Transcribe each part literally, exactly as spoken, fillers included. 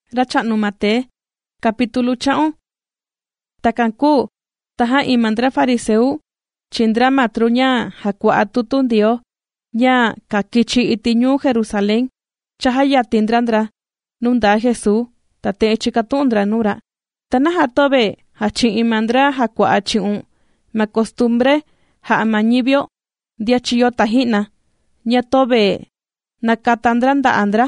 Racha'nu mate, capítulo cha'on. Takanku, taha imandra fariseu, chindra matruña hakua tutundio, nya kakichi itiñu Jerusalén, chahaya tindrandra, nunda Jesús, tate chikatundra nura. Tanaha tobe, hachi imandra hakua chiun, ma costumbre, ha amanibio, diachio tahina, nya tobe, nakatandranda andra,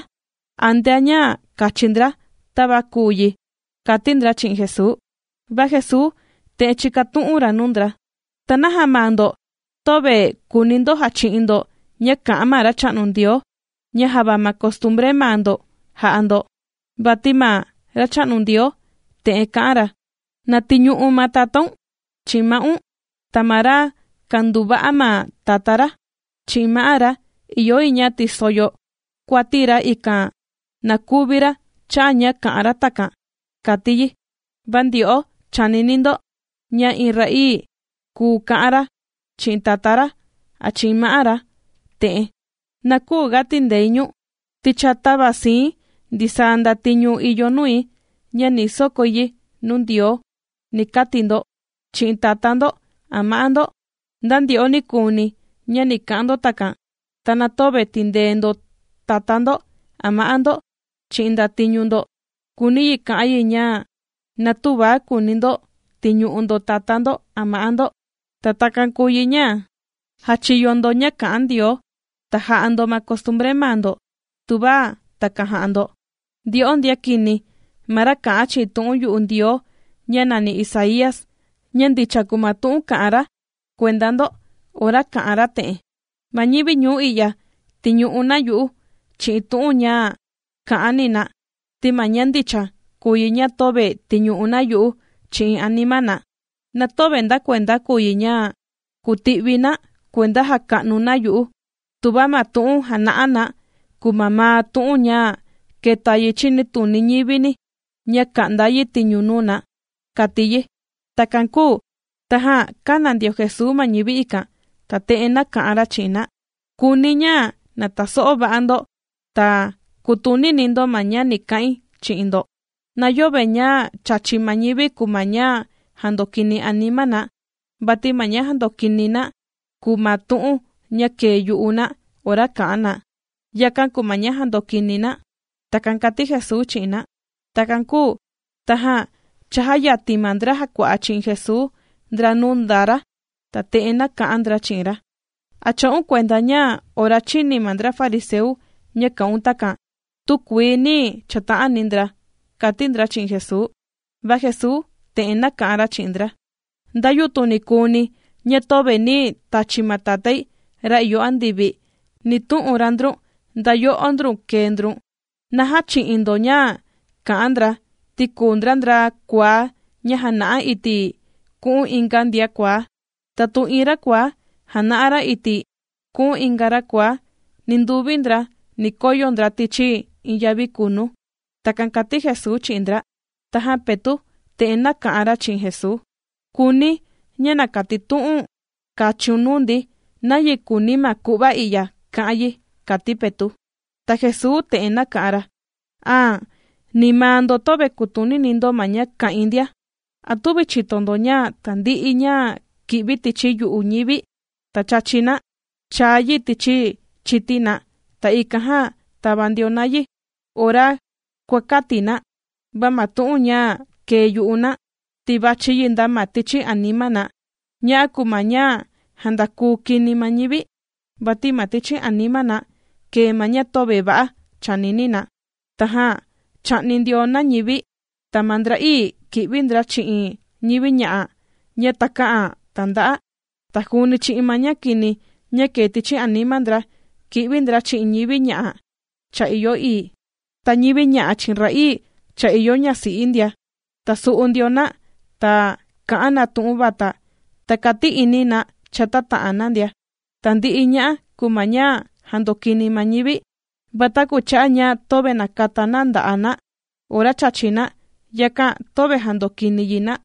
andeaña kachindra, tabakuyi, katindra chin Jesús, va Jesús, te chikatunra nundra. Tanaha mando, tobe kunindo hachindo, nya kamara chanundio, nya haba ma costumbre mando, haando, batima, rachanundio, te kara, natiñu umataton, chimaun, tamara, kanduba ama tatara, chimaara, iyo iñati soyo, kwatira ika, nakubira, chanya kara taka, katiyi, bandio, chaninindo, nya inrai, ku kara, chintatara, achimaara, te, naku gatindeñu, tichataba si, disanda tiñu iyo nui, nya ni sokoyi, nundio, ni katindo, chintatando, amando, dandio ni kuni, nya ni kando taka, tanatobe tindendo, tatando, amando, chinda tiñundo, kuni kayi nya, natuba kunindo, tiñuundo tatando, amando, tatakan kuyi nya, hachiyondo nya kandio, tahaando ma costumbre mando, tuba, takahaando, dio ondia kini, maraka achi tuun yu undio, nya nani Isaías, nya ndichakuma tuun kaara, kuendando, ora kaara te, mañibi nyu iya, tiñu una yu, chi tuun nya, kaanina, ti mañandicha, kuyi nya tobe tiñu una yu, chi animana, na tobe nda kuenda kuyi nya, kutibina, kuenda hakanuna yu, tuba ma tuun hanaana, kumama tuun nya, ketayi chini tuni ñibini, nya kandayi tiñu nuna, katiyi, takanku, taha kanandio Jesús mañibi ika, tateena kaara china, kuni nya, na tasoo baando, ta kutuni nindo maña ni kai chindo. Na yobe nya chachi mañibi kumanya handokini animana, bati maña handokinina, kumatu'u nya ke yuuna, ora kaana. Yakan kumanya handokinina, takankati Jesús china, takanku, taha, chahaya timandra hakua chin Jesús, dranundara, tateena kaandra chinra. Achoun kuenda nya, ora chini mandra fariseu, nya kauntaka, tu kuini chataan nindra, katindra chin Jesús, va Jesús, teena kaara chindra. Ndayutu ni kuni, nya tobe ni tachimatatei, ra yo andibi, ni tu urandru, ndayo ondru kendru, naha chindo nya, kaandra, ti kundrandra kwa, nya hanaa iti, kuu ingandia kwa, tatu ira kwa, hanaara iti, kuu ingara kwa, nindubindra, ni koyondra tichi, inyabi kunu, takankati Jesús chindra, taha petu, teena kaara chin Jesús, kuni, nya nakati tuun, kachunundi, nayi kuni makuba iya, kaayi, kati petu, ta Jesús teena kaara, ah, ni mando tobe kutuni nindo maña ka india, atubi chitondo nya, tandi inya, kibi tichi yu uñibi, ta chachina, chayi tichi, chitina, ta ikaha, tabandio nayi, ora, kwakatina, ba matuun nya, ke yuuna, tibachi yinda matichi animana, nya kumanya, handaku kini mañibi, bati matichi animana, ke maña tobe ba, chaninina, taha, chanindio na ñibi, tamandra i, kibindra chi'i, ñibi ñaa, nya takaa, tandaa, tahuni chi'i maña kini, nya ke tichi animandra, kibindra chi'i ñibi ñaa, cha iyo i, ta ñibi ñaa chinra i, cha iyo ña si india, ta suundio na, ta kaana tuun bata, ta kati inina, cha tata anandia, tandi iña, kumanya, handokini mañibi, bata kucha nya tobe na katananda ana, ora chachina, yaka tobe handokini yina.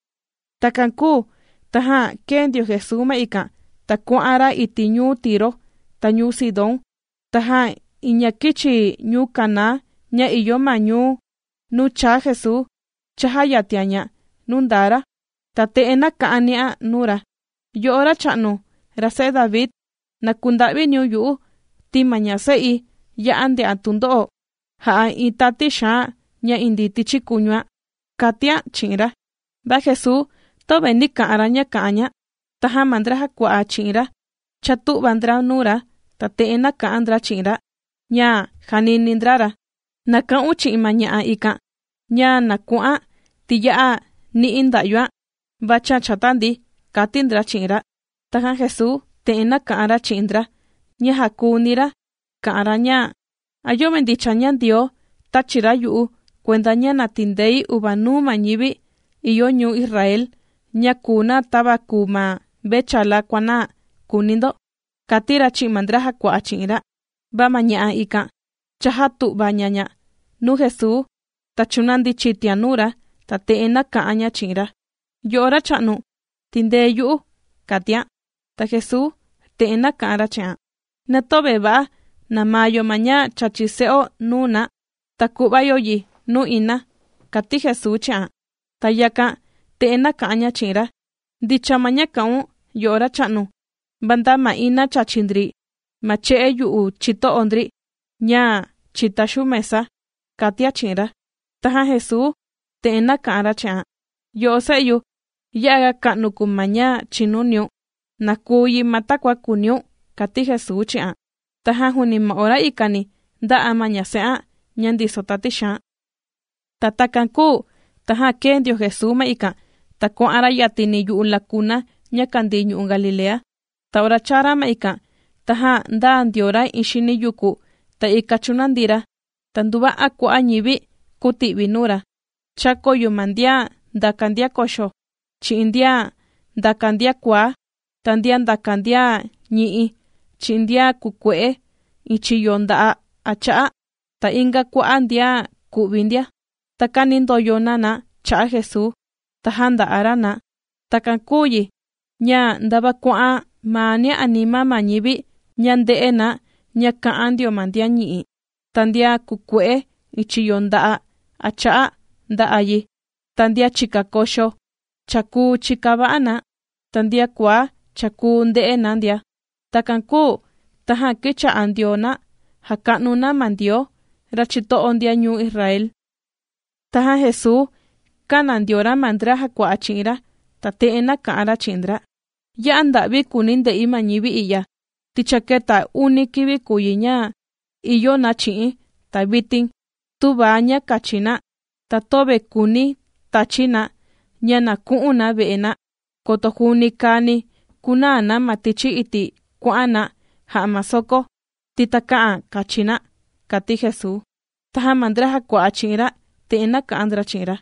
Takanku, taha kendio Jesús ma ika, ta kuara iti ñu tiro, ta ñu sidón, taha iñakichi ñu kana, nya iyo ma ñu, nu cha Jesús chahaya tiaña nundara tate na kaania nura yo ora chanu rase David na kundavi niu yu ti maña sei ya ande atundo ha itati sha nya inditi chikuñua katia chinra ba Jesús to bendi kaaraña kaña taha mandra hakua chinra chatu bandra nura tate na kaandra chinra nya haninindrara na kan uchi maña ika nya na ku'a tiya ni indayua bacha chatandi katindra chinra taha Jesús te na kaara chindra nya hakunira kaara nya ayo bendicha nya Dio tachira yu cuenta nya na tindei ubanu mañibi iyo ñu Israel nya kuna taba kuma bechala kwana kunindo katira chimandra hakua chinra ba maña ika chahatu bañaña nu Jesús tachunandi chitianura tate na kaaña chinra yora chanu tinde yu katia ta Jesús te na kaara cha na tobe ba na mayo maña chachiseo nuna takuba yoyi nu ina kati Jesús cha tayaka te na kaaña chinra dicha maña kaun yora chanu banda ma ina chachindri mache yu chito ondri nya chitashu mesa katia chinra taha Jesús te na kaara cha yo seyu yaga kanu kumaña chinunio na kuyi matakwa kunio kati Jesús cha taha huni maora ikani da amaña sea nyandi sotati sha tatakanku taha kendio Jesús ma ika takon ara yatini yu la kuna nya kandi nyu Galilea ta ora chara ma ika taha nda andiora inshini yuku ta ikachunandira tanduba akwa anyibi kuti binura chako yumandia ndakandia kosho chindia ndakandia kwa tandia ndakandia ñi'i chindia kukue ichiyonda acha ta inga kwa andia kubindia takanindo yonana cha Jesús tahanda arana takankuyi nya ndaba kwa mania anima mañibi nyandeena nya kaandio mandia ñi'i tandia kukue ichiyonda acha nda ayi tandia chikakosho chaku chikabana tandia kwa chaku ndeena ndia takanku taha kicha andiona hakanuna mandio rachito ondia ñu Israel taha Jesús kanandiora mandra hakwa achinra tateena kaara chindra ya andabi kuninde imañibi iya tichaketa unikibi kuyiña iyo na chi'i tabitin tubaña kachina tatobe kuni tachina nyana kuuna beena kotohuni kani kunana matichi iti kuana hamasoko titakaa kachina kati Jesús taha mandra hakwa chinra teena kaandra chinra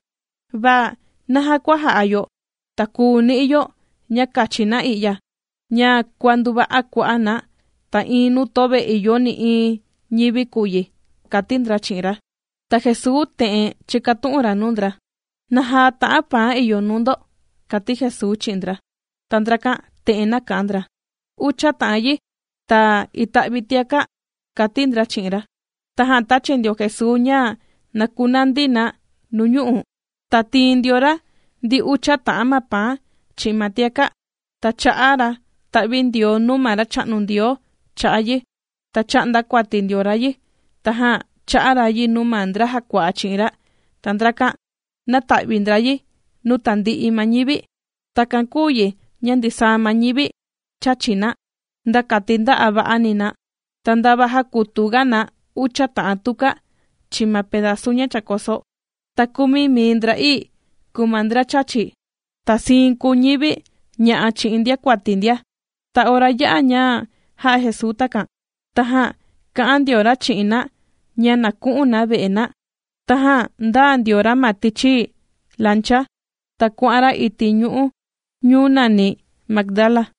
ba naha kwa haayo takuni iyo nya kachina iya nya kuanduba akwaana ta inu tobe iyo ni i ñibi kuyi katindra chinra ta Jesús te chikatura nundra naha ta pa iyo nundo kati Jesús chindra tandraka teena kandra ucha tayi ta itabitiaka katindra chinra taha ta chendio Jesús nya nakunandina nuñu ta tindiora di ucha ta mapa chimatiaka ta chaara ta bindio numara chanundio chayi ta chanda kwatindiora yi taha chaara yi numandra hakwa chinra tandraka na ta bindra yi nu tandi imañibi takankuyi nyandisa mañibi chachina ndakatinda aba anina tandaba hakutugana ucha taatuka chima pedasuña chakoso takumi mindra i kumandra chachi ta cinco ñibi ña chindia kwatindia ta ora ya nya ha Jesús taka taha kaandiora china nya nakuna beena taha ndandiora matichi lancha takuara iti ñuu ñunani Magdala